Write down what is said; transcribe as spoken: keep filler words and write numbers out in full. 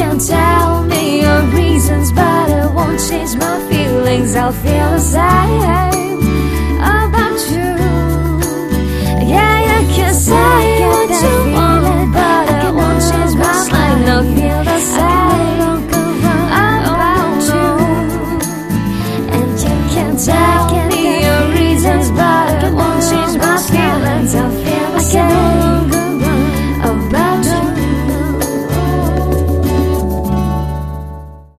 can tell me your reasons, but it won't change my feelings. I'll feel the same.